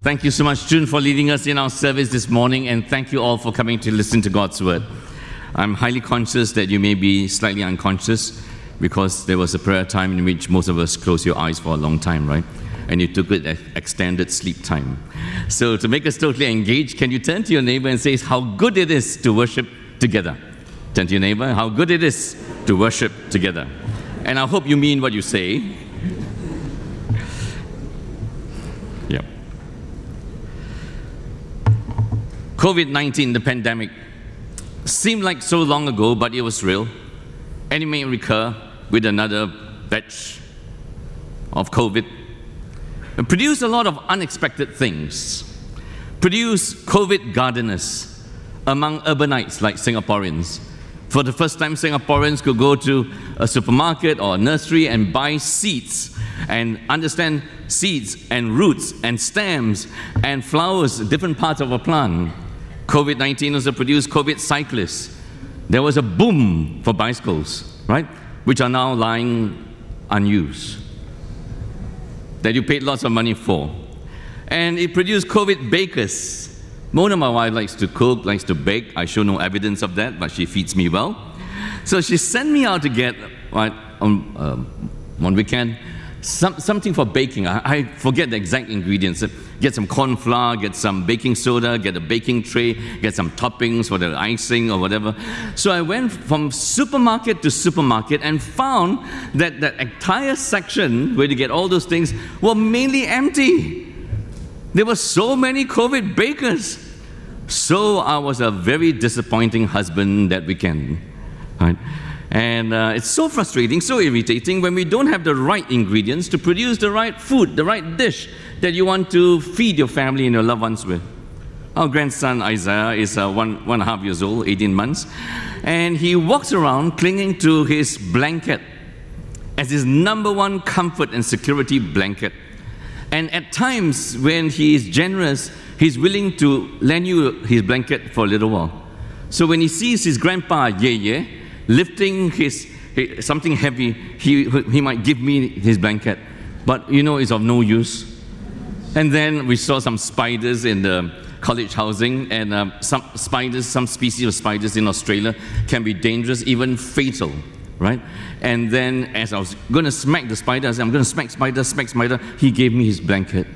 Thank you so much, June, for leading us in our service this morning, and thank you all for coming to listen to God's Word. I'm highly conscious that you may be slightly unconscious because there was a prayer time in which most of us closed your eyes for a long time, right? And you took it as extended sleep time. So to make us totally engaged, can you turn to your neighbor and say how good it is to worship together? Turn to your neighbor, how good it is to worship together. And I hope you mean what you say. Yep. COVID-19, the pandemic, seemed like so long ago, but it was real. And it may recur with another batch of COVID. It produced a lot of unexpected things. Produced COVID gardeners among urbanites like Singaporeans. For the first time, Singaporeans could go to a supermarket or a nursery and buy seeds and understand seeds and roots and stems and flowers, different parts of a plant. COVID-19 also produced COVID cyclists. There was a boom for bicycles, right? Which are now lying unused, that you paid lots of money for. And it produced COVID bakers. Mona, my wife, likes to cook, likes to bake. I show no evidence of that, but she feeds me well. So she sent me out to get, on weekend, something for baking. I forget the exact ingredients. Get some corn flour, get some baking soda, get a baking tray, get some toppings for the icing or whatever. So I went from supermarket to supermarket and found that that entire section where you get all those things were mainly empty. There were so many COVID bakers. So I was a very disappointing husband that weekend. Right? And it's so frustrating, so irritating when we don't have the right ingredients to produce the right food, the right dish that you want to feed your family and your loved ones with. Our grandson Isaiah is 1.5 years old, 18 months, and he walks around clinging to his blanket as his number one comfort and security blanket. And at times when he is generous, he's willing to lend you his blanket for a little while. So when he sees his grandpa, Ye, lifting something heavy, he might give me his blanket. But you know, it's of no use. And then we saw some spiders in the college housing, and some species of spiders in Australia can be dangerous, even fatal, right? And then as I was going to smack the spider, I said, I'm going to smack spider, he gave me his blanket.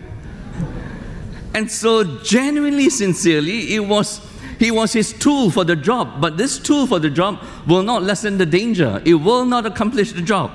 And so genuinely, sincerely, he was his tool for the job, but this tool for the job will not lessen the danger. It will not accomplish the job.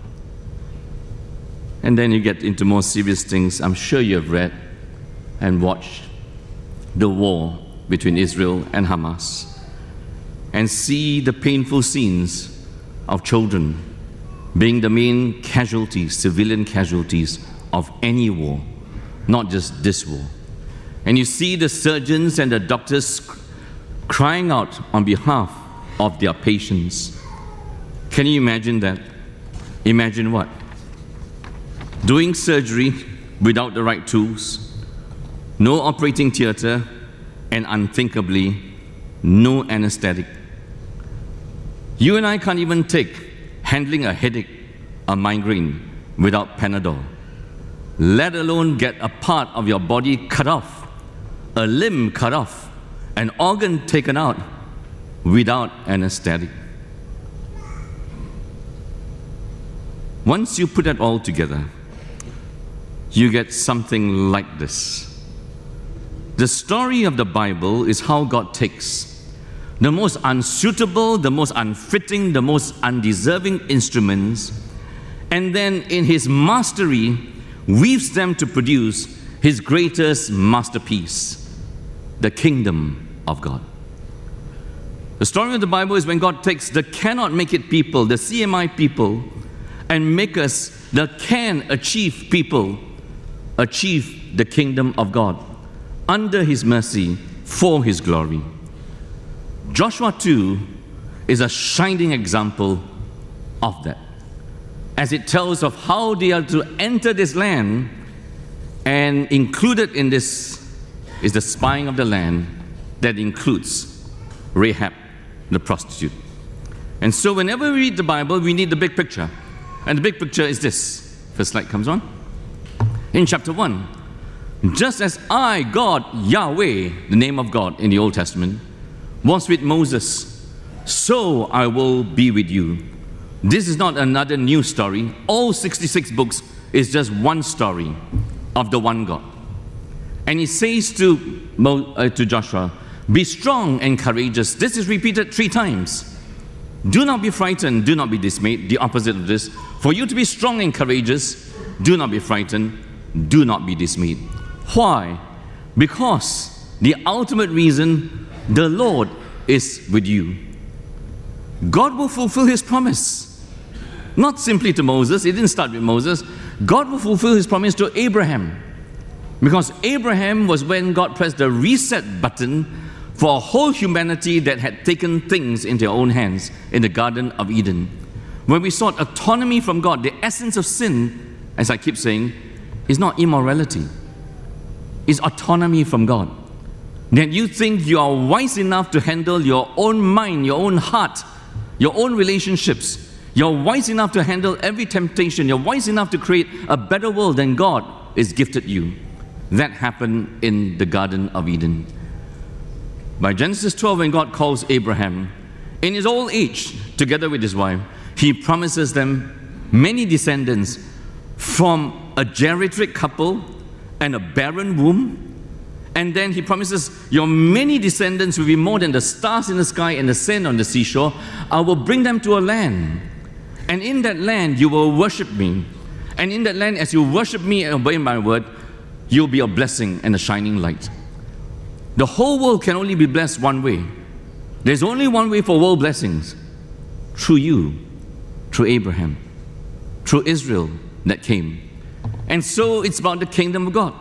And then you get into more serious things. I'm sure you have read and watched the war between Israel and Hamas and see the painful scenes of children being the main casualties, civilian casualties of any war, not just this war. And you see the surgeons and the doctors crying out on behalf of their patients. Can you imagine that? Imagine what? Doing surgery without the right tools, no operating theater, and unthinkably, no anesthetic. You and I can't even take handling a headache, a migraine, without Panadol, let alone get a part of your body cut off, a limb cut off, an organ taken out without anesthetic. Once you put that all together, you get something like this. The story of the Bible is how God takes the most unsuitable, the most unfitting, the most undeserving instruments, and then in His mastery, weaves them to produce His greatest masterpiece, the kingdom of God. The story of the Bible is when God takes the cannot make it people, the CMI people, and make us the can achieve people, achieve the kingdom of God under His mercy for His glory. Joshua 2 is a shining example of that, as it tells of how they are to enter this land, and included in this is the spying of the land that includes Rahab, the prostitute. And so whenever we read the Bible, we need the big picture. And the big picture is this. First slide comes on. In chapter 1, Just as I, God, Yahweh, the name of God in the Old Testament, was with Moses, so I will be with you. This is not another new story. All 66 books is just one story of the one God. And he says to Joshua, be strong and courageous. This is repeated 3 times. Do not be frightened, do not be dismayed. The opposite of this. For you to be strong and courageous, do not be frightened, do not be dismayed. Why? Because the ultimate reason, the Lord is with you. God will fulfill His promise. Not simply to Moses, it didn't start with Moses. God will fulfill His promise to Abraham. Because Abraham was when God pressed the reset button for a whole humanity that had taken things in their own hands in the Garden of Eden. When we sought autonomy from God, the essence of sin, as I keep saying, is not immorality. It's autonomy from God. That you think you are wise enough to handle your own mind, your own heart, your own relationships. You're wise enough to handle every temptation. You're wise enough to create a better world than God is gifted you. That happened in the Garden of Eden. By Genesis 12, when God calls Abraham, in his old age, together with his wife, He promises them many descendants from a geriatric couple and a barren womb. And then He promises, your many descendants will be more than the stars in the sky and the sand on the seashore. I will bring them to a land. And in that land, you will worship Me. And in that land, as you worship Me and obey My word, you'll be a blessing and a shining light. The whole world can only be blessed one way. There's only one way for world blessings. Through you, through Abraham, through Israel that came. And so it's about the kingdom of God.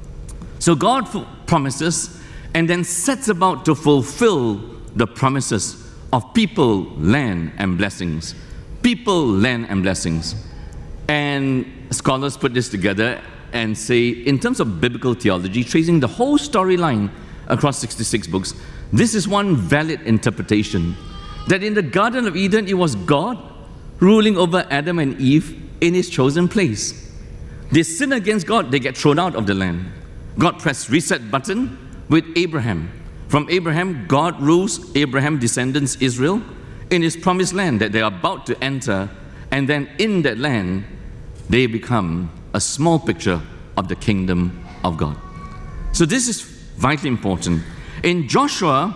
So God promises and then sets about to fulfill the promises of people, land, and blessings. People, land, and blessings. And scholars put this together and say, in terms of biblical theology, tracing the whole storyline across 66 books, this is one valid interpretation. That in the Garden of Eden, it was God ruling over Adam and Eve in His chosen place. They sin against God, they get thrown out of the land. God pressed reset button with Abraham. From Abraham, God rules Abraham's descendants, Israel, in His promised land that they are about to enter. And then in that land, they become a small picture of the kingdom of God. So this is vitally important. In Joshua,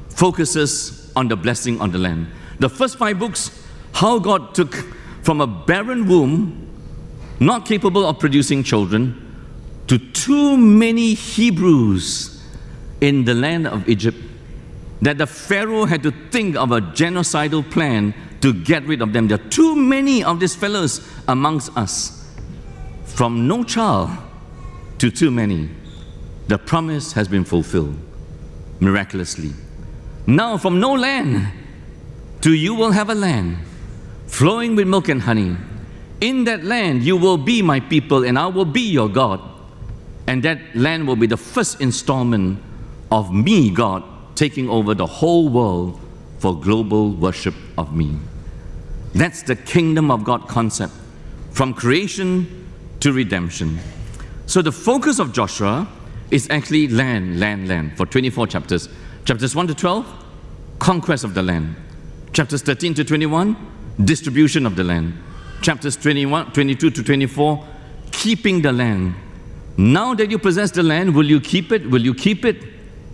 focuses on the blessing on the land. The first 5 books, how God took from a barren womb, not capable of producing children, to too many Hebrews in the land of Egypt, that the Pharaoh had to think of a genocidal plan to get rid of them. There are too many of these fellows amongst us. From no child to too many, the promise has been fulfilled miraculously. Now from no land to you will have a land flowing with milk and honey. In that land you will be my people and I will be your God. And that land will be the first installment of me, God, taking over the whole world for global worship of me. That's the kingdom of God concept, from creation to redemption. So the focus of Joshua is actually land, land, land for 24 chapters. Chapters 1 to 12, conquest of the land. Chapters 13 to 21, distribution of the land. Chapters 22 to 24, keeping the land. Now that you possess the land, will you keep it? Will you keep it?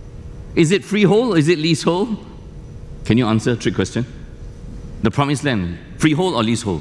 Is it freehold? Is it leasehold? Can you answer a trick question? The promised land, freehold or leasehold?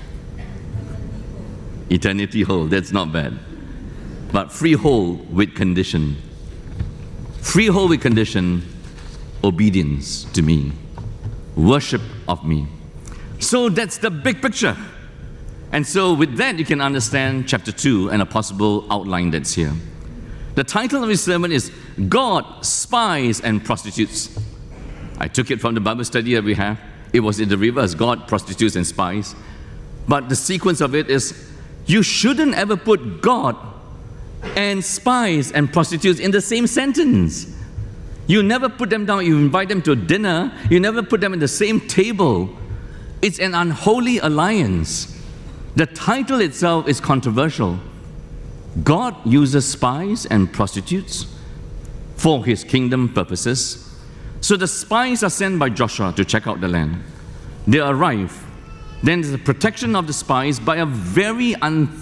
Eternity hold, that's not bad. But freehold with condition. Freehold with condition, obedience to me, worship of me. So that's the big picture. And so with that, you can understand chapter 2 and a possible outline that's here. The title of his sermon is God, Spies, and Prostitutes. I took it from the Bible study that we have. It was in the reverse, God, prostitutes, and spies. But the sequence of it is, you shouldn't ever put God and spies and prostitutes in the same sentence. You never put them down, you invite them to dinner, you never put them in the same table. It's an unholy alliance. The title itself is controversial. God uses spies and prostitutes for his kingdom purposes. So the spies are sent by Joshua to check out the land. They arrive. Then there's the protection of the spies by a very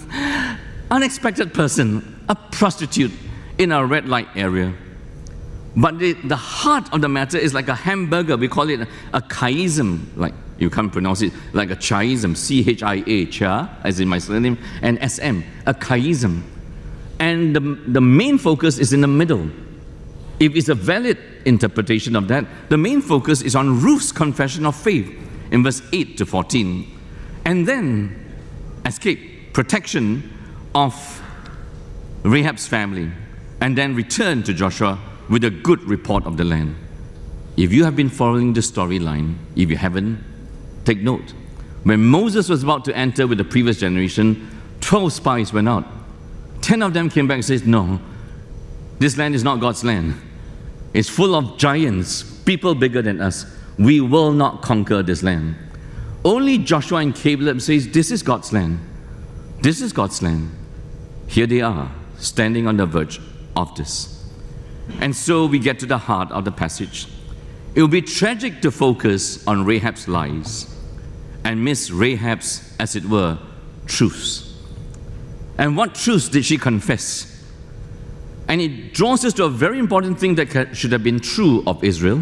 unexpected person, a prostitute in a red light area. But the heart of the matter is like a hamburger. We call it a chiasm, like you can't pronounce it, like a chiasm, C-H-I-A, chia, as in my surname, and S-M, a chiasm. And the main focus is in the middle. If it's a valid interpretation of that, the main focus is on Ruth's confession of faith in verse 8 to 14. And then escape, protection of Rahab's family, and then return to Joshua with a good report of the land. If you have been following the storyline, if you haven't, take note. When Moses was about to enter with the previous generation, 12 spies went out. 10 of them came back and said, no, this land is not God's land. It's full of giants, people bigger than us. We will not conquer this land. Only Joshua and Caleb says, this is God's land. This is God's land. Here they are, standing on the verge of this. And so we get to the heart of the passage. It would be tragic to focus on Rahab's lies and miss Rahab's, as it were, truths. And what truths did she confess? And it draws us to a very important thing that should have been true of Israel,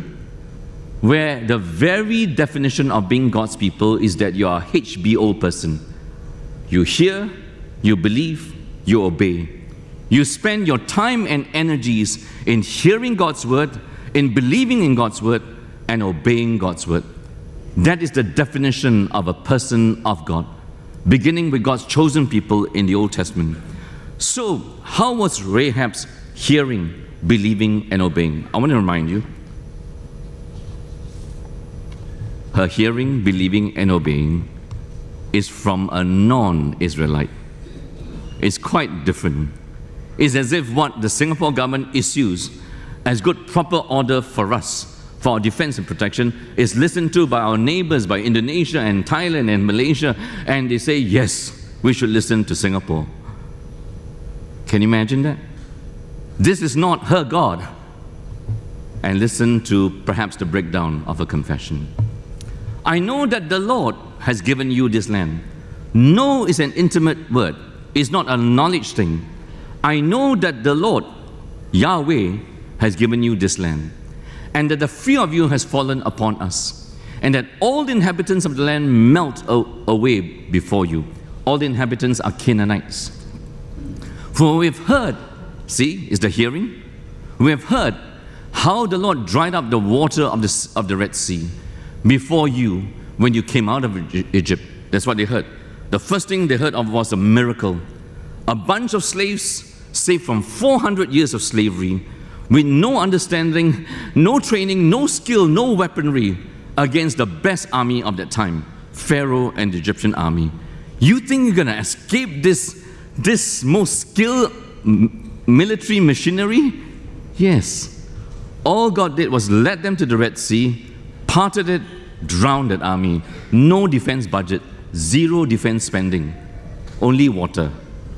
where the very definition of being God's people is that you are a HBO person. You hear, you believe, you obey. You spend your time and energies in hearing God's word, in believing in God's word, and obeying God's word. That is the definition of a person of God, beginning with God's chosen people in the Old Testament. So, how was Rahab's hearing, believing, and obeying? I want to remind you, her hearing, believing, and obeying is from a non-Israelite. It's quite different. It's as if what the Singapore government issues as good proper order for us, for our defense and protection, is listened to by our neighbors, by Indonesia and Thailand and Malaysia, and they say, yes, we should listen to Singapore. Can you imagine that? This is not her God. And listen to perhaps the breakdown of a confession. I know that the Lord has given you this land. Know is an intimate word. It's not a knowledge thing. I know that the Lord, Yahweh, has given you this land, and that the fear of you has fallen upon us, and that all the inhabitants of the land melt away before you. All the inhabitants are Canaanites. For we have heard, see, is the hearing? We have heard how the Lord dried up the water of the Red Sea before you when you came out of Egypt. That's what they heard. The first thing they heard of was a miracle. A bunch of slaves saved from 400 years of slavery with no understanding, no training, no skill, no weaponry against the best army of that time, Pharaoh and the Egyptian army. You think you're going to escape this most skilled military machinery? Yes. All God did was led them to the Red Sea, parted it, drowned that army. No defense budget, zero defense spending, only water.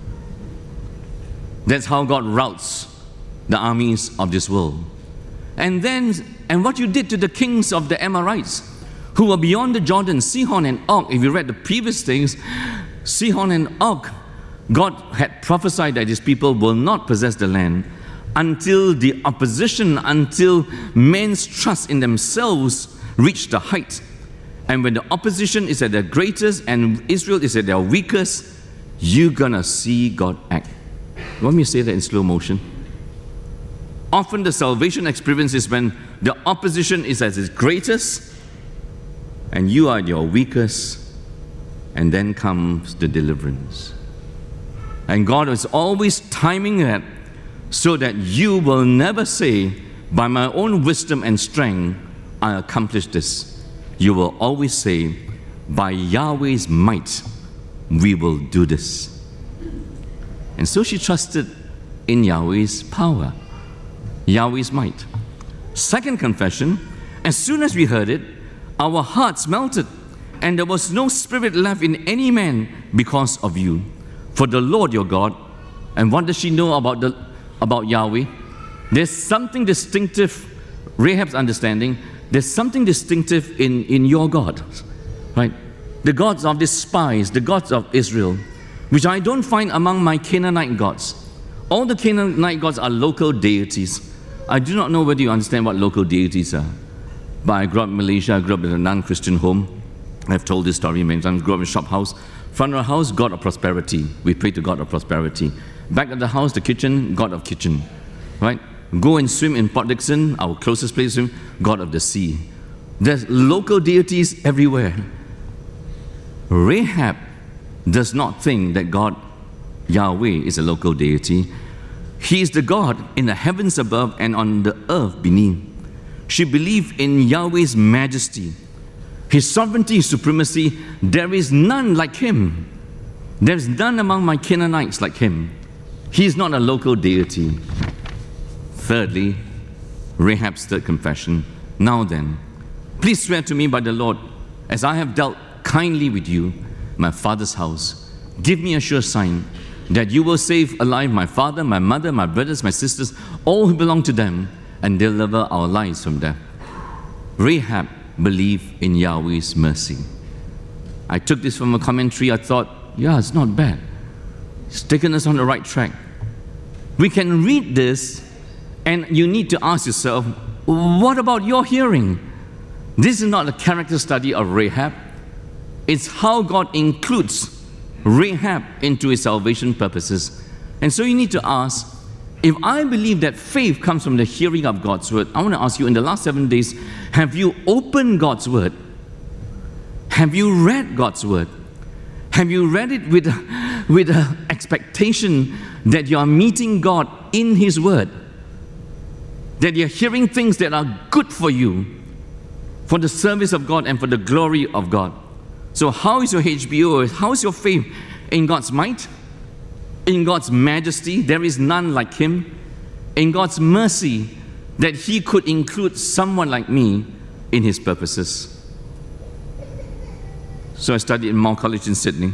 That's how God routes the armies of this world. And what you did to the kings of the Amorites, who were beyond the Jordan, Sihon and Og. If you read the previous things, Sihon and Og, God had prophesied that his people will not possess the land until the opposition, until men's trust in themselves reached the height. And when the opposition is at their greatest and Israel is at their weakest, you're gonna see God act. You want me to say that in slow motion? Often the salvation experience is when the opposition is at its greatest and you are at your weakest, and then comes the deliverance. And God is always timing that so that you will never say, by my own wisdom and strength, I accomplished this. You will always say, by Yahweh's might, we will do this. And so she trusted in Yahweh's power, Yahweh's might. Second confession, as soon as we heard it, our hearts melted, and there was no spirit left in any man because of you. For the Lord your God And what does she know about Yahweh? There's something distinctive, Rahab's understanding, there's something distinctive in your God, right? The gods of the spies, the gods of Israel, which I don't find among my Canaanite gods. All the Canaanite gods are local deities. I do not know whether you understand what local deities are. But I grew up in Malaysia, I grew up in a non-Christian home. I've told this story many times. I grew up in a shop house. Front of the house, God of prosperity. We pray to God of prosperity. Back of the house, the kitchen, God of kitchen. Right? Go and swim in Port Dickson, our closest place to swim, God of the sea. There's local deities everywhere. Rahab does not think that God, Yahweh, is a local deity. He is the God in the heavens above and on the earth beneath. She believed in Yahweh's majesty, His sovereignty, His supremacy. There is none like Him. There is none among my Canaanites like Him. He is not a local deity. Thirdly, Rahab's third confession. Now then, please swear to me by the Lord, as I have dealt kindly with you, my father's house, give me a sure sign that you will save alive my father, my mother, my brothers, my sisters, all who belong to them, and deliver our lives from death. Rahab believed in Yahweh's mercy. I took this from a commentary. I thought, yeah, it's not bad. It's taken us on the right track. We can read this, and you need to ask yourself, what about your hearing? This is not a character study of Rahab. It's how God includes Rahab into His salvation purposes. And so you need to ask, if I believe that faith comes from the hearing of God's word, I want to ask you, in the last 7 days, have you opened God's word? Have you read God's word? Have you read it with an expectation that you are meeting God in His word? That you're hearing things that are good for you, for the service of God and for the glory of God. So how is your HBO? How is your faith in God's might? In God's majesty, there is none like Him. In God's mercy, that He could include someone like me in His purposes. So I studied in Mount College in Sydney.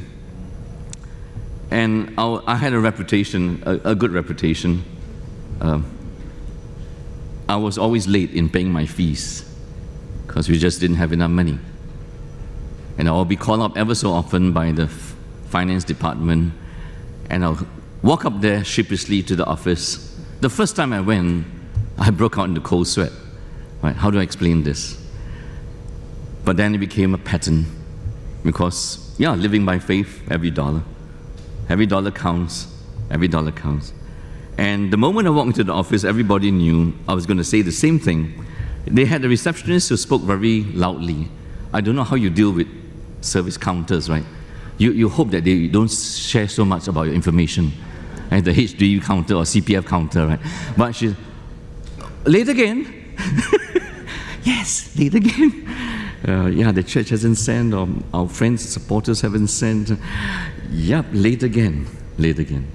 And I had a reputation, a good reputation. I was always late in paying my fees because we just didn't have enough money. And I'll be called up ever so often by the finance department, and I'll walk up there sheepishly to the office. The first time I went, I broke out into cold sweat. Right? How do I explain this? But then it became a pattern because, yeah, living by faith, every dollar counts, every dollar counts. And the moment I walked into the office, everybody knew I was going to say the same thing. They had a receptionist who spoke very loudly. I don't know how you deal with service counters, right? You hope that they don't share so much about your information at the HDU counter or CPF counter, right? But she's, late again? Yes, late again. Yeah, the church hasn't sent, or our friends, supporters haven't sent. Yep, late again, late again.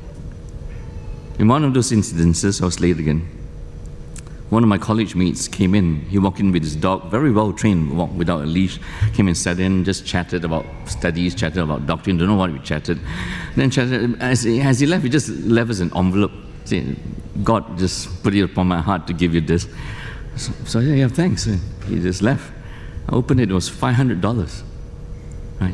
In one of those incidences, I was late again. One of my college mates came in. He walked in with his dog, very well trained, walked without a leash. Came and sat in, just chatted about studies, chatted about doctrine, don't know what we chatted. Then chatted, as he left, he just left us an envelope. Saying, God just put it upon my heart to give you this. So yeah, thanks. He just left. I opened it, it was $500. Right?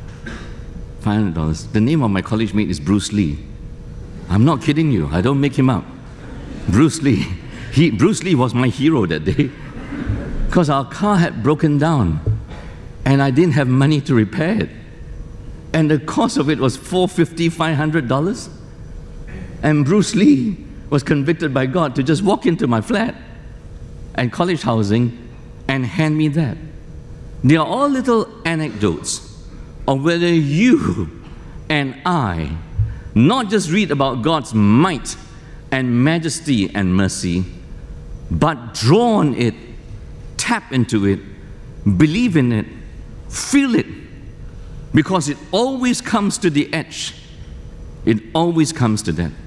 $500. The name of my college mate is Bruce Lee. I'm not kidding you, I don't make him up. Bruce Lee. Bruce Lee was my hero that day because our car had broken down and I didn't have money to repair it. And the cost of it was $450, $500. And Bruce Lee was convicted by God to just walk into my flat and college housing and hand me that. They are all little anecdotes of whether you and I not just read about God's might and majesty and mercy, but draw on it, tap into it, believe in it, feel it, because it always comes to the edge. It always comes to that.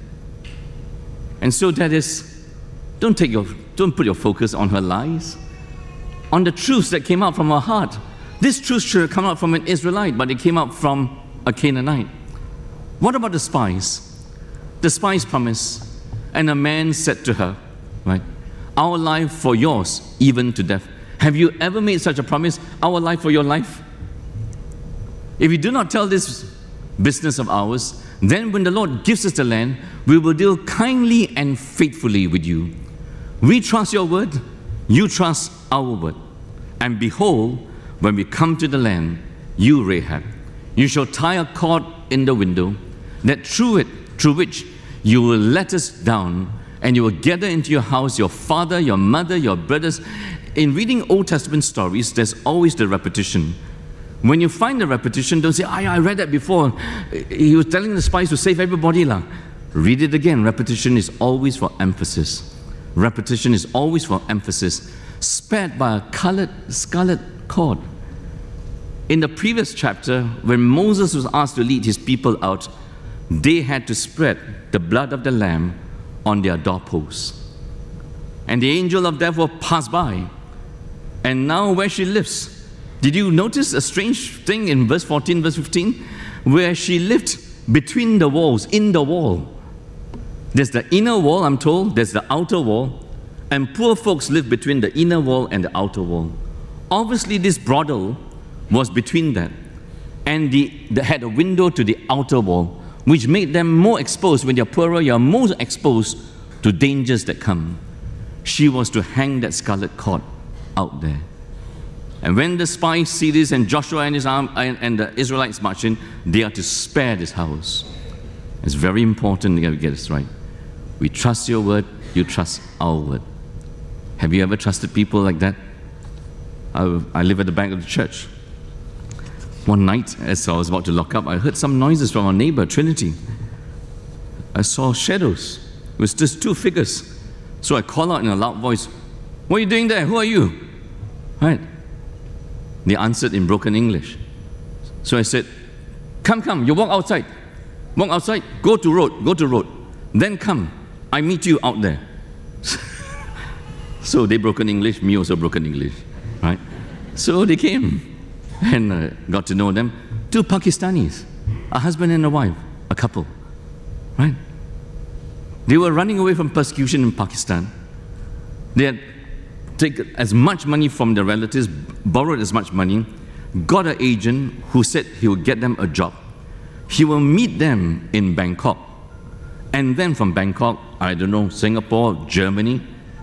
And so that is, don't put your focus on her lies, on the truths that came out from her heart. This truth should have come out from an Israelite, but it came out from a Canaanite. What about the spies? the spies promised. And a man said to her, right, our life for yours, even to death. Have you ever made such a promise? Our life for your life? If you do not tell this business of ours, then when the Lord gives us the land, we will deal kindly and faithfully with you. We trust your word, you trust our word. And behold, when we come to the land, you, Rahab, you shall tie a cord in the window, that through which you will let us down, and you will gather into your house your father, your mother, your brothers. In reading Old Testament stories, there's always the repetition. When you find the repetition, don't say, I read that before. He was telling the spies to save everybody. Read it again. Repetition is always for emphasis. Repetition is always for emphasis. Spared by a scarlet cord. In the previous chapter, when Moses was asked to lead his people out, they had to spread the blood of the lamb on their doorposts. And the angel of death will pass by. And now where she lives, did you notice a strange thing in verse 14, verse 15? Where she lived between the walls, in the wall. There's the inner wall, I'm told, there's the outer wall, and poor folks live between the inner wall and the outer wall. Obviously this brothel was between that, and they had a window to the outer wall, which made them more exposed. When you're poorer, you're more exposed to dangers that come. She was to hang that scarlet cord out there. And when the spies see this, and Joshua and his arm and the Israelites march in, they are to spare this house. It's very important that we get this right. We trust your word, you trust our word. Have you ever trusted people like that? I live at the back of the church. One night, as I was about to lock up, I heard some noises from our neighbor, Trinity. I saw shadows. It was just two figures. So I called out in a loud voice, "What are you doing there? Who are you?" Right? They answered in broken English. So I said, come, you walk outside. Walk outside, go to road. Then come, I meet you out there. So they broken English, me also broken English. Right? So they came and got to know them. Two Pakistanis, a husband and a wife, a couple. Right? They were running away from persecution in Pakistan. They had taken as much money from their relatives, borrowed as much money, got an agent who said he would get them a job. He will meet them in Bangkok. And then from Bangkok, I don't know, Singapore, Germany.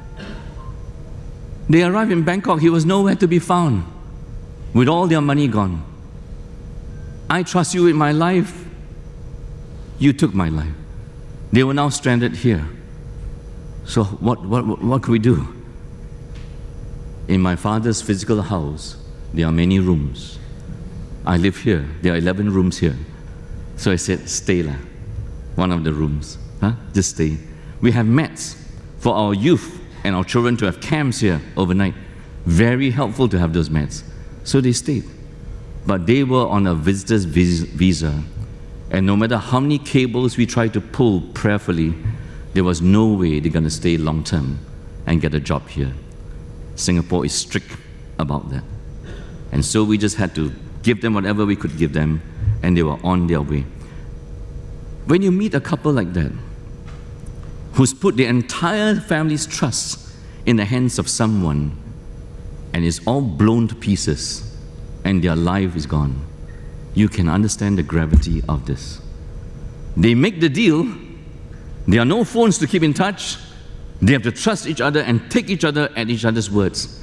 They arrived in Bangkok, he was nowhere to be found, with all their money gone. I trust you with my life. You took my life. They were now stranded here. So what could we do? In my father's physical house, there are many rooms. I live here. There are 11 rooms here. So I said, stay lah, one of the rooms. Just stay. We have mats for our youth and our children to have camps here overnight. Very helpful to have those mats. So they stayed. But they were on a visitor's visa. And no matter how many cables we tried to pull prayerfully, there was no way they're going to stay long term and get a job here. Singapore is strict about that. And so we just had to give them whatever we could give them, and they were on their way. When you meet a couple like that, who's put their entire family's trust in the hands of someone, and it's all blown to pieces, and their life is gone, you can understand the gravity of this. They make the deal, there are no phones to keep in touch, they have to trust each other and take each other at each other's words.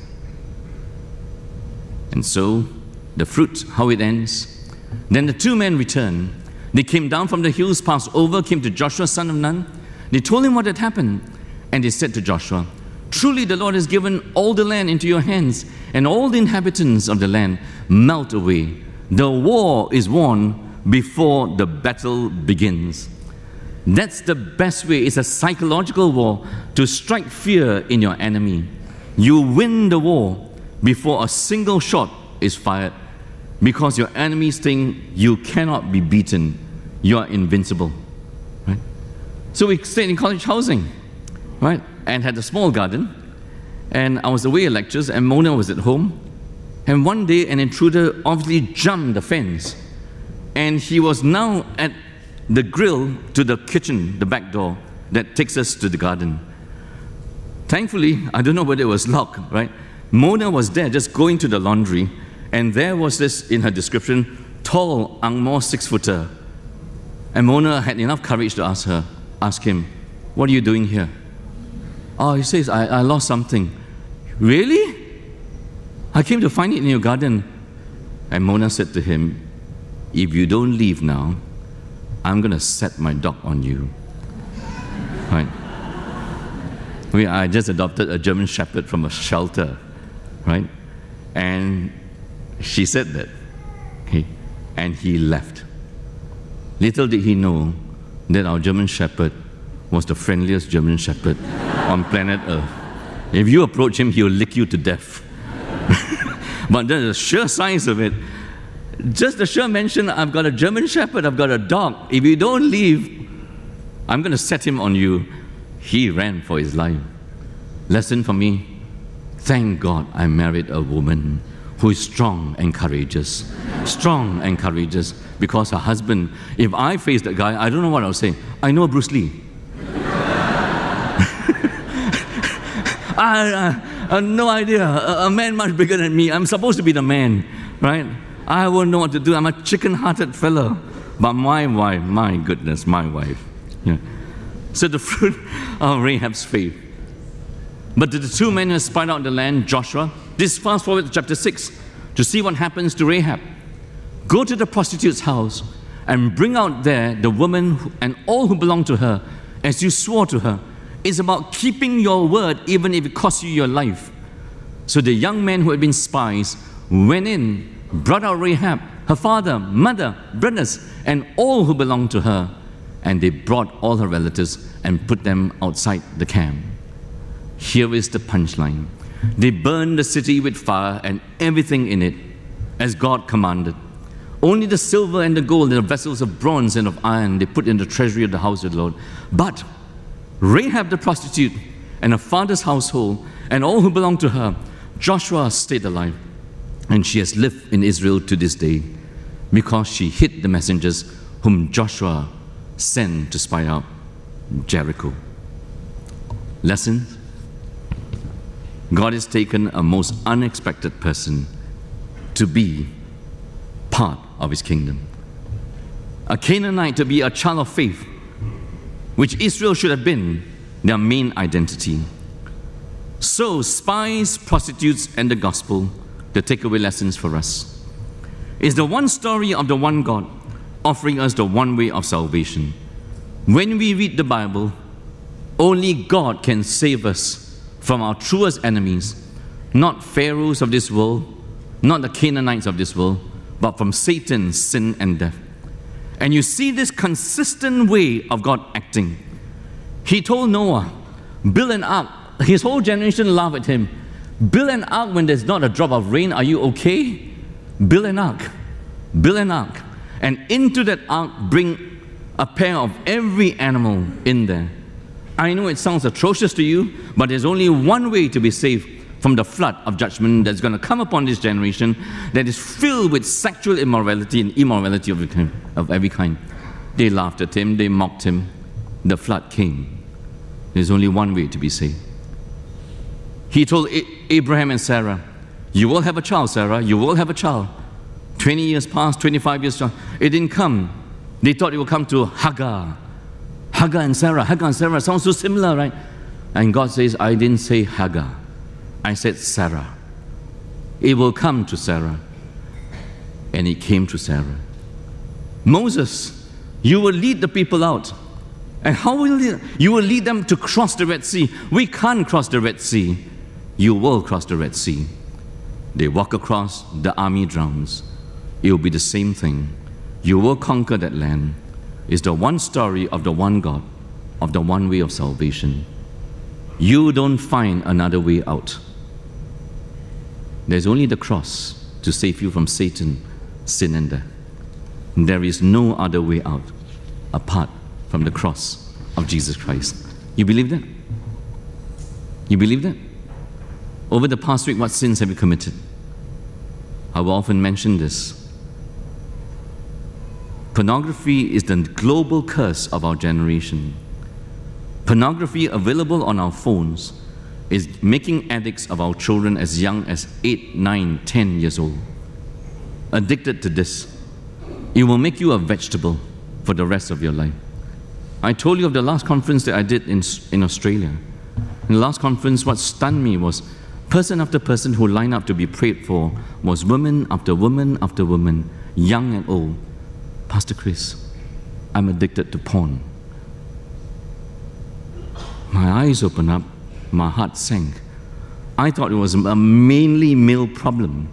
And so, the fruit, how it ends. Then the two men returned. They came down from the hills, passed over, came to Joshua, son of Nun. They told him what had happened. And they said to Joshua, truly the Lord has given all the land into your hands, and all the inhabitants of the land melt away. The war is won before the battle begins. That's the best way. It's a psychological war to strike fear in your enemy. You win the war before a single shot is fired, because your enemies think you cannot be beaten. You are invincible. Right? So we stayed in college housing, right? And had a small garden. And I was away at lectures, and Mona was at home. And one day, an intruder obviously jumped the fence. And he was now at the grill to the kitchen, the back door that takes us to the garden. Thankfully, I don't know whether it was locked, right? Mona was there just going to the laundry, and there was this, in her description, tall Angmo 6-footer. And Mona had enough courage to ask him, what are you doing here? Oh, he says, I lost something. Really? I came to find it in your garden. And Mona said to him, if you don't leave now, I'm going to set my dog on you. Right? I just adopted a German Shepherd from a shelter, right? And she said that, okay? And he left. Little did he know that our German Shepherd was the friendliest German Shepherd on planet Earth. If you approach him, he'll lick you to death. But the sheer size of it, just the sheer mention, I've got a German Shepherd, I've got a dog. If you don't leave, I'm going to set him on you. He ran for his life. Lesson for me, thank God I married a woman who is strong and courageous. Strong and courageous, because her husband, if I faced that guy, I don't know what I would say. I know Bruce Lee. I have no idea. A man much bigger than me. I'm supposed to be the man, right? I won't know what to do. I'm a chicken-hearted fellow. But my wife, my goodness, my wife. Yeah. So the fruit of Rahab's faith. But to the two men who spied out the land, Joshua, this fast forward to chapter 6, to see what happens to Rahab. Go to the prostitute's house and bring out there the woman and all who belong to her, as you swore to her. It's about keeping your word even if it costs you your life. So the young men who had been spies went in, brought out Rahab, her father, mother, brothers, and all who belonged to her. And they brought all her relatives and put them outside the camp. Here is the punchline. They burned the city with fire and everything in it, as God commanded. Only the silver and the gold and the vessels of bronze and of iron they put in the treasury of the house of the Lord. But Rahab the prostitute and her father's household and all who belonged to her, Joshua stayed alive, and she has lived in Israel to this day, because she hid the messengers whom Joshua sent to spy out Jericho. Lesson: God has taken a most unexpected person to be part of His kingdom. A Canaanite to be a child of faith, which Israel should have been their main identity. So, spies, prostitutes, and the gospel, the takeaway lessons for us, is the one story of the one God offering us the one way of salvation. When we read the Bible, only God can save us from our truest enemies, not pharaohs of this world, not the Canaanites of this world, but from Satan, sin, and death. And you see this consistent way of God acting. He told Noah, build an ark. His whole generation laughed at him. Build an ark when there's not a drop of rain. Are you okay? Build an ark. Build an ark. And into that ark, bring a pair of every animal in there. I know it sounds atrocious to you, but there's only one way to be saved from the flood of judgment that's going to come upon this generation that is filled with sexual immorality and immorality of every kind. They laughed at him, they mocked him. The flood came. There's only one way to be saved. He told Abraham and Sarah, you will have a child, Sarah, you will have a child. 20 years passed, 25 years passed. It didn't come. They thought it would come to Hagar. Hagar and Sarah sounds so similar, right? And God says, I didn't say Hagar. I said Sarah. It will come to Sarah. And it came to Sarah. Moses, you will lead the people out. And how will you will lead them to cross the Red Sea? We can't cross the Red Sea. You will cross the Red Sea. They walk across, the army drowns. It will be the same thing. You will conquer that land. It's the one story of the one God, of the one way of salvation. You don't find another way out. There's only the cross to save you from Satan, sin, and death. There is no other way out apart from the cross of Jesus Christ. You believe that? You believe that? Over the past week, what sins have you committed? I will often mention this. Pornography is the global curse of our generation. Pornography available on our phones is making addicts of our children as young as 8, 9, 10 years old. Addicted to this, it will make you a vegetable for the rest of your life. I told you of the last conference that I did in Australia. In the last conference, what stunned me was person after person who lined up to be prayed for was woman after woman after woman, young and old. Pastor Chris, I'm addicted to porn. My eyes opened up, my heart sank. I thought it was a mainly male problem.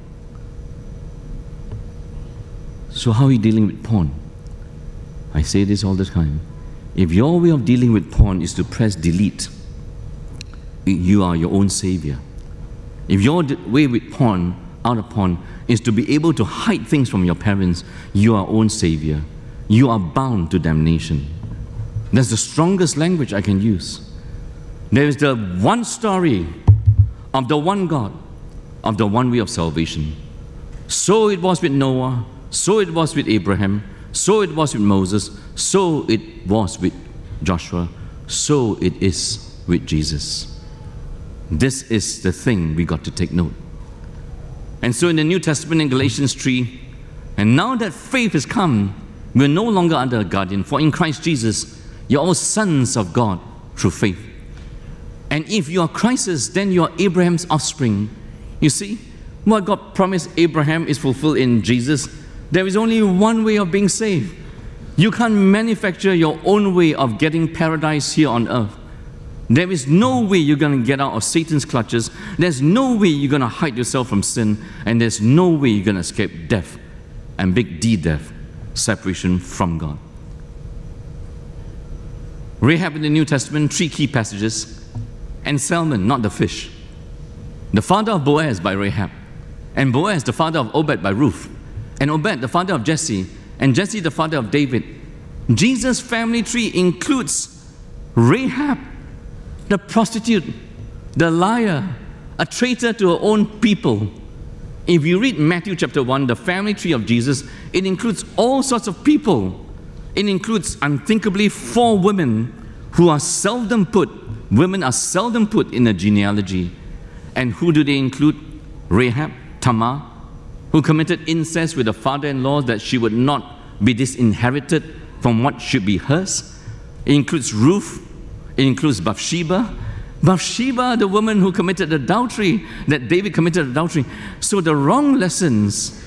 So how are you dealing with porn? I say this all the time. If your way of dealing with porn is to press delete, you are your own savior. If your way with porn, out of porn, is to be able to hide things from your parents, you are own savior. You are bound to damnation. That's the strongest language I can use. There is the one story of the one God, of the one way of salvation. So it was with Noah, so it was with Abraham, so it was with Moses, so it was with Joshua, so it is with Jesus. This is the thing we got to take note. And so in the New Testament in Galatians 3, and now that faith has come, we're no longer under a guardian, for in Christ Jesus, you're all sons of God through faith. And if you are Christ's, then you are Abraham's offspring. You see, what God promised Abraham is fulfilled in Jesus. There is only one way of being saved. You can't manufacture your own way of getting paradise here on earth. There is no way you're going to get out of Satan's clutches. There's no way you're going to hide yourself from sin. And there's no way you're going to escape death, and big D death, separation from God. Rahab in the New Testament, 3 key passages. And Salmon, not the fish. The father of Boaz by Rahab. And Boaz, the father of Obed by Ruth. And Obed, the father of Jesse. And Jesse, the father of David. Jesus' family tree includes Rahab, the prostitute, the liar, a traitor to her own people. If you read Matthew chapter 1, the family tree of Jesus, it includes all sorts of people. It includes unthinkably 4 women who are seldom put. Women are seldom put in a genealogy. And who do they include? Rahab, Tamar, who committed incest with a father-in-law that she would not be disinherited from what should be hers. It includes Ruth. It includes Bathsheba. Bathsheba, the woman who committed adultery, that David committed adultery. So the wrong lessons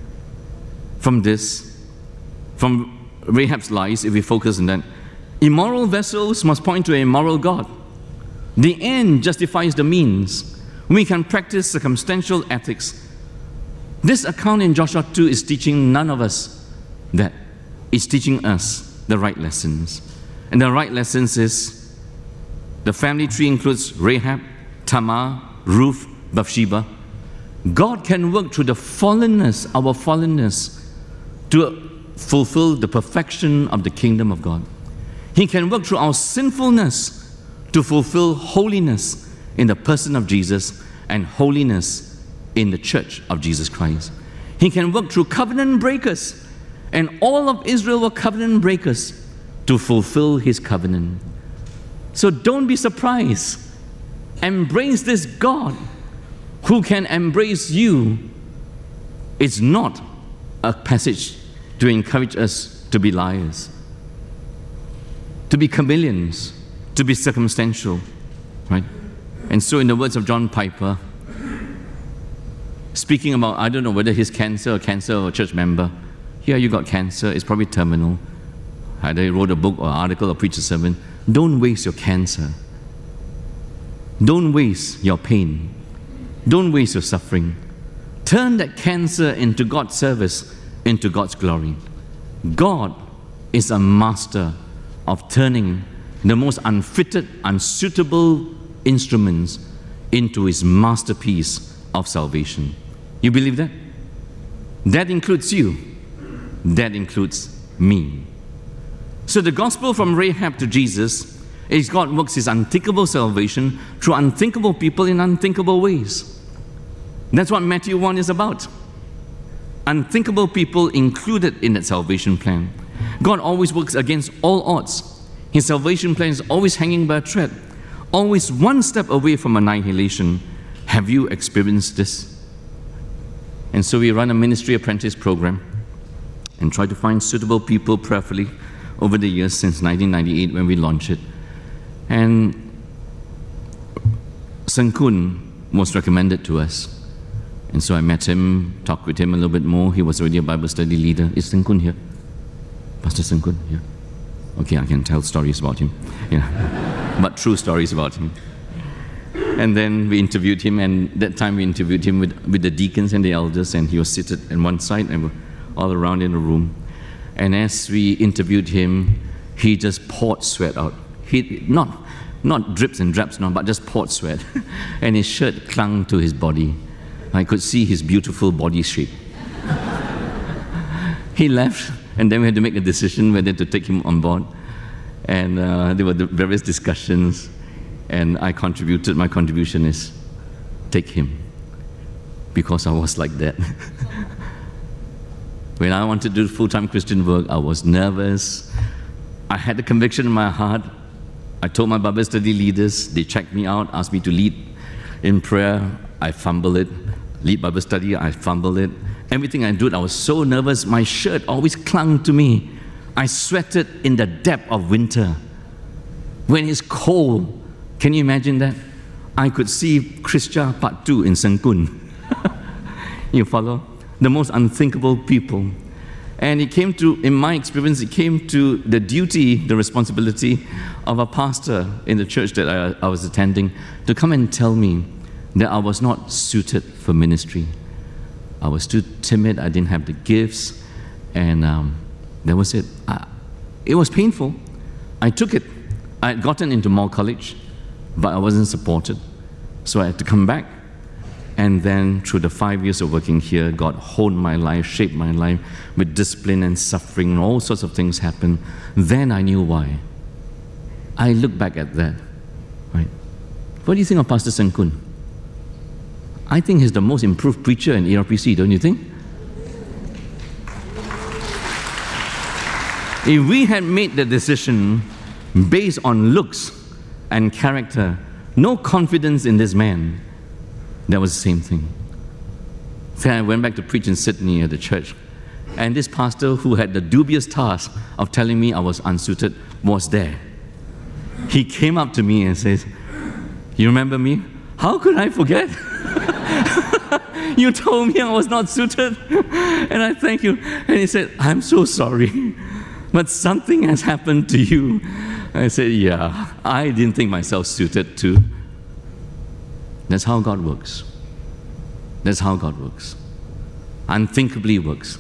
from this, from Rahab's lies, if we focus on that, immoral vessels must point to a moral God. The end justifies the means. We can practice circumstantial ethics. This account in Joshua 2 is teaching none of us that. It's teaching us the right lessons. And the right lessons is the family tree includes Rahab, Tamar, Ruth, Bathsheba. God can work through the fallenness, our fallenness, to fulfill the perfection of the kingdom of God. He can work through our sinfulness to fulfill holiness in the person of Jesus and holiness in the church of Jesus Christ. He can work through covenant breakers, and all of Israel were covenant breakers to fulfill His covenant. So don't be surprised. Embrace this God who can embrace you. It's not a passage to encourage us to be liars, to be chameleons, to be circumstantial, right? And so in the words of John Piper, speaking about, I don't know whether he's cancer or a church member, here you got cancer, it's probably terminal. Either he wrote a book or article or preached a sermon. Don't waste your cancer. Don't waste your pain. Don't waste your suffering. Turn that cancer into God's service, into God's glory. God is a master of turning the most unfitted, unsuitable instruments into His masterpiece of salvation. You believe that? That includes you. That includes me. So the gospel from Rahab to Jesus is God works His unthinkable salvation through unthinkable people in unthinkable ways. That's what Matthew 1 is about. Unthinkable people included in that salvation plan. God always works against all odds. His salvation plan is always hanging by a thread, always one step away from annihilation. Have you experienced this? And so we run a ministry apprentice program and try to find suitable people prayerfully over the years since 1998 when we launched it. And Seng Kun was recommended to us. And so I met him, talked with him a little bit more. He was already a Bible study leader. Is Seng Kun here? Pastor Seng Kun? Yeah. Okay, I can tell stories about him. Yeah. But true stories about him. And then we interviewed him, and that time we interviewed him with the deacons and the elders, and he was seated on one side and all around in the room. And as we interviewed him, he just poured sweat out. He not drips and draps, no, but just poured sweat. And his shirt clung to his body. I could see his beautiful body shape. He left, and then we had to make a decision whether to take him on board. And there were the various discussions, and I contributed. My contribution is, take him, because I was like that. When I wanted to do full-time Christian work, I was nervous. I had the conviction in my heart. I told my Bible study leaders, they checked me out, asked me to lead in prayer. I fumbled it. Lead Bible study, I fumbled it. Everything I did, I was so nervous. My shirt always clung to me. I sweated in the depth of winter. When it's cold, can you imagine that? I could see Christia Part 2 in Seng Kun. You follow? The most unthinkable people. And it came to, in my experience, it came to the duty, the responsibility of a pastor in the church that I was attending to come and tell me that I was not suited for ministry. I was too timid, I didn't have the gifts, and that was it. It was painful. I took it. I had gotten into Moore College, but I wasn't supported. So I had to come back. And then through the 5 years of working here, God honed my life, shaped my life with discipline and suffering, and all sorts of things happened. Then I knew why. I look back at that. Right? What do you think of Pastor Seng Kun? I think he's the most improved preacher in ARPC, don't you think? If we had made the decision based on looks and character, no confidence in this man, that was the same thing. So I went back to preach in Sydney at the church, and this pastor who had the dubious task of telling me I was unsuited was there. He came up to me and says, "You remember me?" How could I forget? You told me I was not suited, and I thank you. And he said, "I'm so sorry, but something has happened to you." I said, "Yeah, I didn't think myself suited too." That's how God works. That's how God works. Unthinkably works.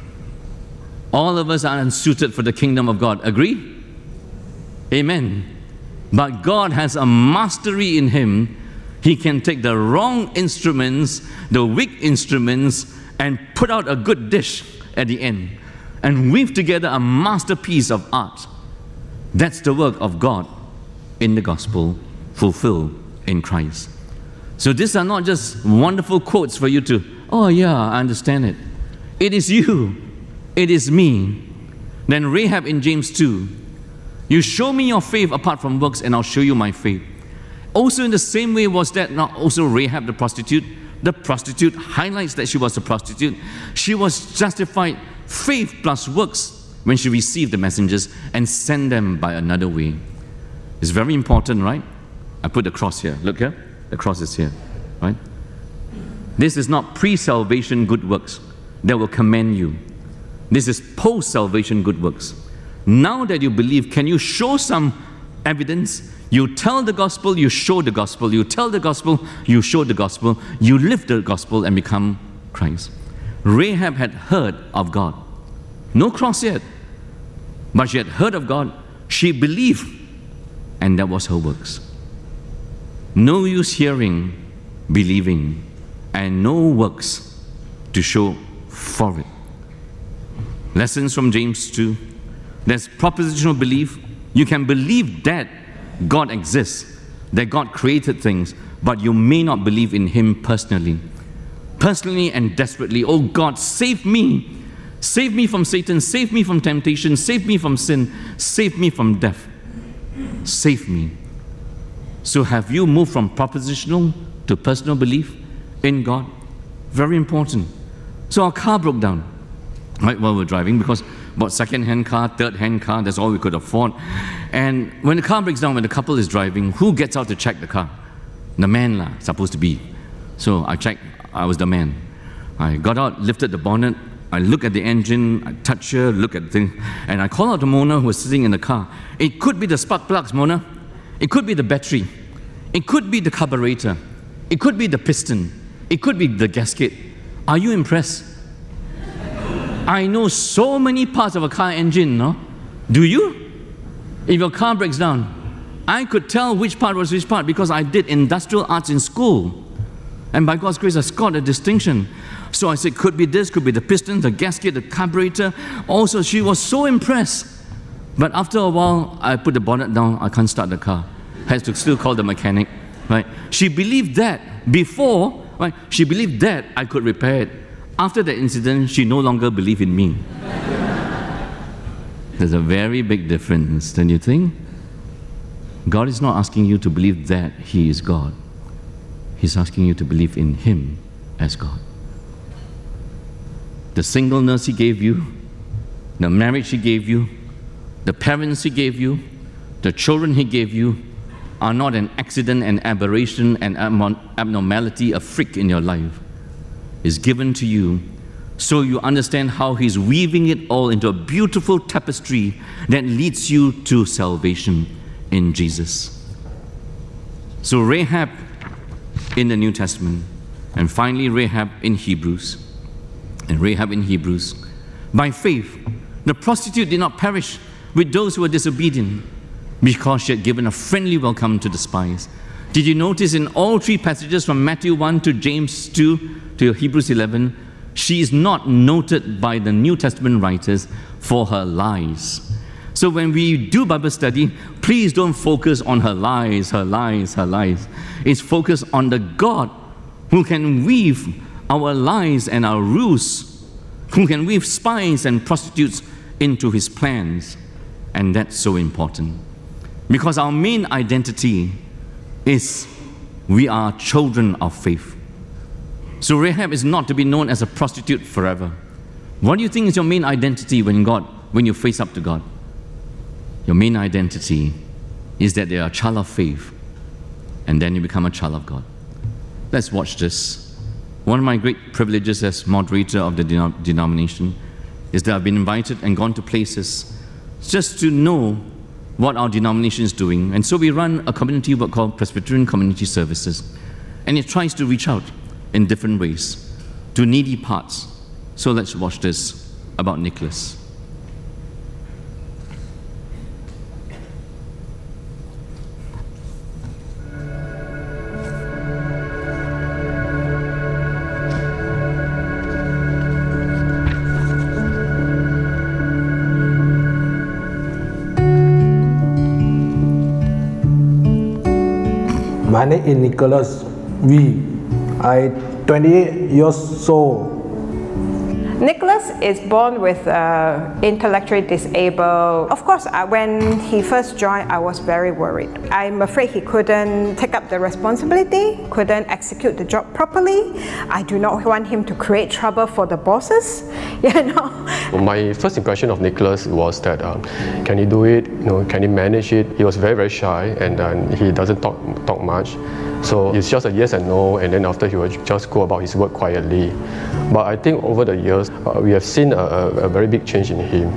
All of us are unsuited for the kingdom of God. Agree? Amen. But God has a mastery in Him. He can take the wrong instruments, the weak instruments, and put out a good dish at the end and weave together a masterpiece of art. That's the work of God in the gospel, fulfilled in Christ. So these are not just wonderful quotes for you to, oh yeah, I understand it. It is you. It is me. Then Rahab in James 2, you show me your faith apart from works and I'll show you my faith. Also in the same way was that not also Rahab the prostitute? The prostitute highlights that she was a prostitute. She was justified faith plus works when she received the messengers and sent them by another way. It's very important, right? I put the cross here. Look here. The cross is here, right? This is not pre-salvation good works that will commend you. This is post-salvation good works. Now that you believe, can you show some evidence? You tell the gospel, you show the gospel. You tell the gospel, you show the gospel. You live the gospel and become Christ. Rahab had heard of God. No cross yet. But she had heard of God. She believed. And that was her works. No use hearing, believing, and no works to show for it. Lessons from James 2. There's propositional belief. You can believe that God exists, that God created things, but you may not believe in Him personally. Personally and desperately, oh God, save me. Save me from Satan, save me from temptation, save me from sin, save me from death. Save me. So have you moved from propositional to personal belief in God? Very important. So our car broke down right while we're driving, because bought second-hand car, third-hand car, that's all we could afford. And when the car breaks down, when the couple is driving, who gets out to check the car? The man supposed to be. So I checked, I was the man. I got out, lifted the bonnet, I looked at the engine, I touched her, looked at the thing, and I called out to Mona, who was sitting in the car. It could be the spark plugs, Mona. It could be the battery. It could be the carburetor. It could be the piston. It could be the gasket. Are you impressed? I know so many parts of a car engine, no? Do you? If your car breaks down, I could tell which part was which part because I did industrial arts in school. And by God's grace, I scored a distinction. So I said, could be this, could be the piston, the gasket, the carburetor. Also, she was so impressed. But after a while, I put the bonnet down, I can't start the car. Had to still call the mechanic, right? She believed that before, right? She believed that I could repair it. After that incident, she no longer believed in me. There's a very big difference, don't you think? God is not asking you to believe that He is God. He's asking you to believe in Him as God. The singleness He gave you, the marriage He gave you, the parents He gave you, the children He gave you are not an accident, an aberration, an abnormality, a freak in your life. It's given to you so you understand how He's weaving it all into a beautiful tapestry that leads you to salvation in Jesus. So Rahab in the New Testament, and finally Rahab in Hebrews. And Rahab in Hebrews, by faith, the prostitute did not perish with those who were disobedient, because she had given a friendly welcome to the spies. Did you notice in all three passages from Matthew 1 to James 2 to Hebrews 11, she is not noted by the New Testament writers for her lies. So when we do Bible study, please don't focus on her lies, her lies, her lies. It's focus on the God who can weave our lies and our ruse, who can weave spies and prostitutes into His plans. And that's so important. Because our main identity is we are children of faith. So Rahab is not to be known as a prostitute forever. What do you think is your main identity when you face up to God? Your main identity is that they are a child of faith, and then you become a child of God. Let's watch this. One of my great privileges as moderator of the denomination is that I've been invited and gone to places just to know what our denomination is doing. And so we run a community work called Presbyterian Community Services, and it tries to reach out in different ways to needy parts. So let's watch this about Nicholas. My name is Nicholas V. I 28 years old. Nicholas is born with intellectually disabled. Of course, when he first joined, I was very worried. I'm afraid he couldn't take up the responsibility, couldn't execute the job properly. I do not want him to create trouble for the bosses, you know. Well, my first impression of Nicholas was that can he do it? Can he manage it? He was very, very shy, and he doesn't talk much. So it's just a yes and no, and then after he will just go about his work quietly. But I think over the years, we have seen a very big change in him.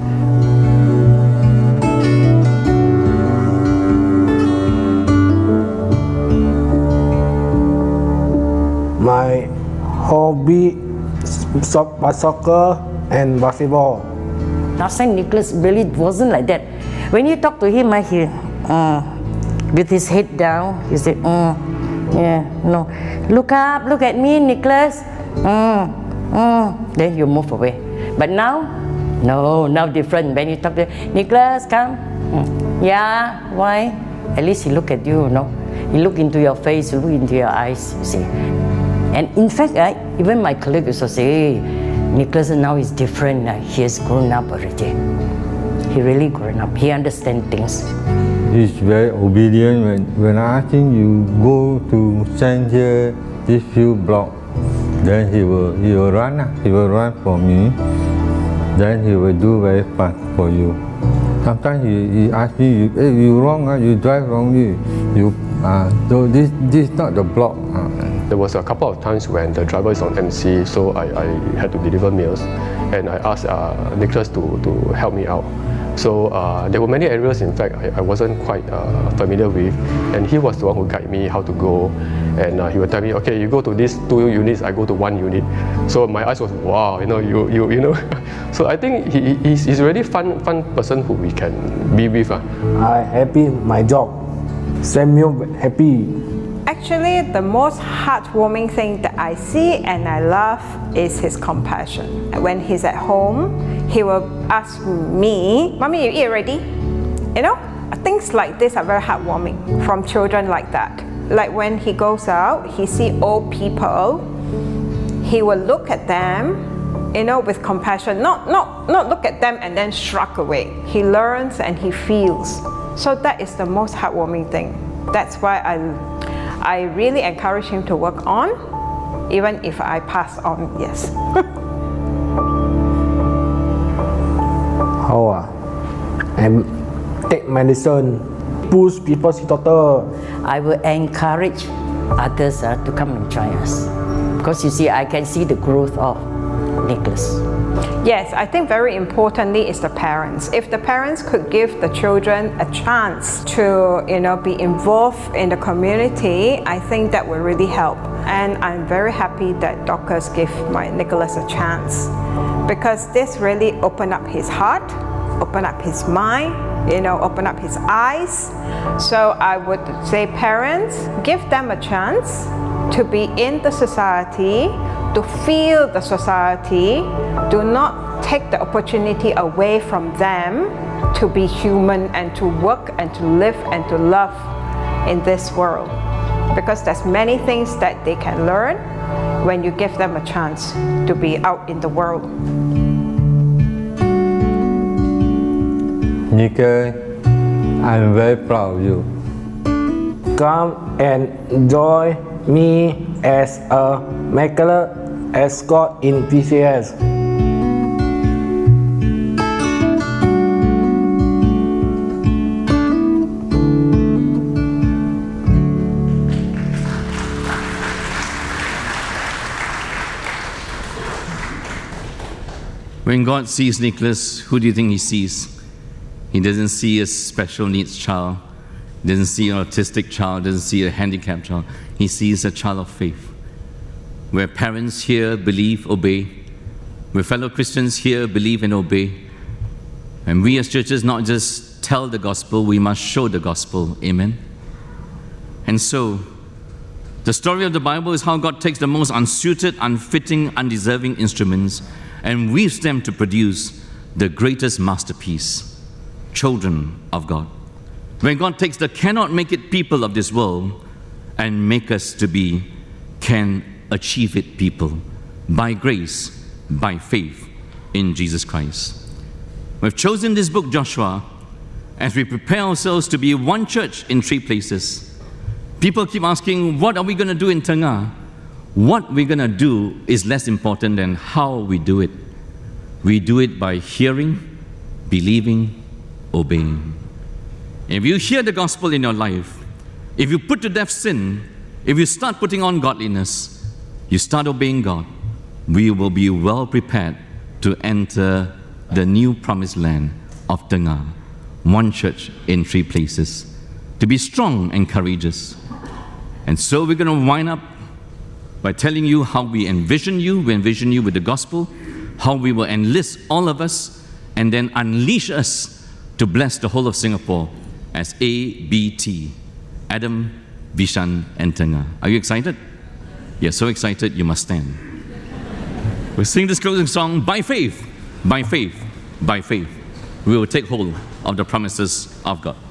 My hobby is soccer and basketball. Last time Nicholas really wasn't like that. When you talk to him, he with his head down, he said, yeah, no. Look up, look at me, Nicholas. Then you move away. But now, no, now different. When you talk to Nicholas, come. Yeah, why? At least he look at you, He look into your face, look into your eyes, you see. And in fact, even my colleague used to say, Nicholas now is different. He has grown up already. He really grown up. He understands things. He's very obedient. When I ask him, you go to stand here, this few blocks, then he will run. He will run for me. Then he will do very fast for you. Sometimes he asks me, hey, you wrong, you drive wrongly. So this is not the block. There was a couple of times when the driver is on MC, so I had to deliver meals, and I asked Nicholas to help me out. So there were many areas, in fact, I wasn't quite familiar with, and he was the one who guided me how to go, and he would tell me, okay, you go to these 2 units, I go to 1 unit. So my eyes was, wow, you know. So I think he's a really fun person who we can be with. I happy my job. Samuel happy. Actually, the most heartwarming thing that I see and I love is his compassion. When he's at home, he will ask me, Mommy, you eat already? You know, things like this are very heartwarming from children like that. Like when he goes out, he sees old people, he will look at them, you know, with compassion, not look at them and then shrug away. He learns and he feels. So that is the most heartwarming thing. That's why I really encourage him to work on, even if I pass on, yes. How I take medicine, push people see doctor. I will encourage others to come and join us. Because you see, I can see the growth of Nicholas. Yes, I think very importantly is the parents. If the parents could give the children a chance to, you know, be involved in the community, I think that will really help. And I'm very happy that Dorcas gave my Nicholas a chance, because this really opened up his heart, opened up his mind, you know, open up his eyes. So I would say parents, give them a chance to be in the society, to feel the society. Do not take the opportunity away from them to be human and to work and to live and to love in this world. Because there's many things that they can learn when you give them a chance to be out in the world. Nicholas, I'm very proud of you. Come and join me as a regular escort in PCS. When God sees Nicholas, who do you think he sees? He doesn't see a special needs child. He doesn't see an autistic child, doesn't see a handicapped child. He sees a child of faith, where parents hear, believe, obey, where fellow Christians hear, believe, and obey. And we as churches not just tell the gospel, we must show the gospel. Amen? And so, the story of the Bible is how God takes the most unsuited, unfitting, undeserving instruments and weaves them to produce the greatest masterpiece, children of God. When God takes the cannot make it people of this world and make us to be can achieve it people by grace, by faith in Jesus Christ. We've chosen this book, Joshua, as we prepare ourselves to be one church in 3 places. People keep asking, what are we going to do in Tengah? What we're going to do is less important than how we do it. We do it by hearing, believing, obeying. If you hear the gospel in your life, if you put to death sin, if you start putting on godliness, you start obeying God, we will be well prepared to enter the new promised land of Tengah, one church in 3 places, to be strong and courageous. And so we're going to wind up by telling you how we envision you with the gospel, how we will enlist all of us and then unleash us to bless the whole of Singapore as ABT, Adam, Vishan, and Tengah. Are you excited? You're so excited, you must stand. We'll sing this closing song, by faith, by faith, by faith. We will take hold of the promises of God.